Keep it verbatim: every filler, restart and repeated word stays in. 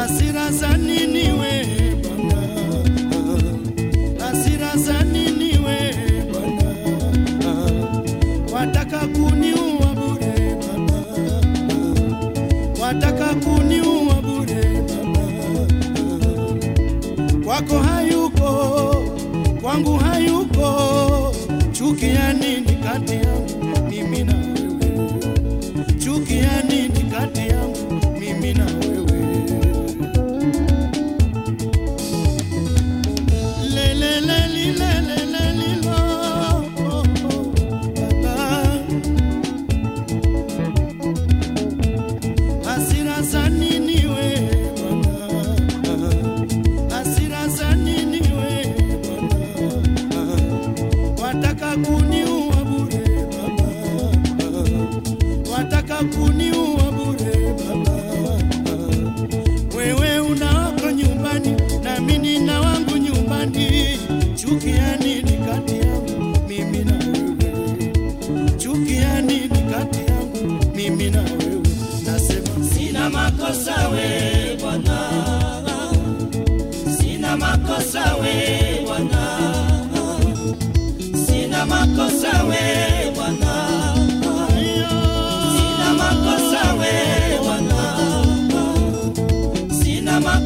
Hasira za nini we Bwana? Hasira za nini we Bwana? Wataka kuniua bure Baba, wataka kuniua bure Baba. Kwako hayuko, kwangu hayuko. Chuki ya nini kati yangu mimi na wewe? Chuki ya nini kati yangu mimi na wewe? Wataka kuniua bure Baba, wataka kuniua bure Baba. Wewe unawako nyumbani na mimi nina wangu nyumbani. Chuki ya nini kati yangu mimi na wewe? Chuki ya nini kati yangu mimi na wewe? Nasema sina makosa we Bwana, sina makosa we Bwana, sina makosa we Bwana, sina makosa we Bwana, sina makosa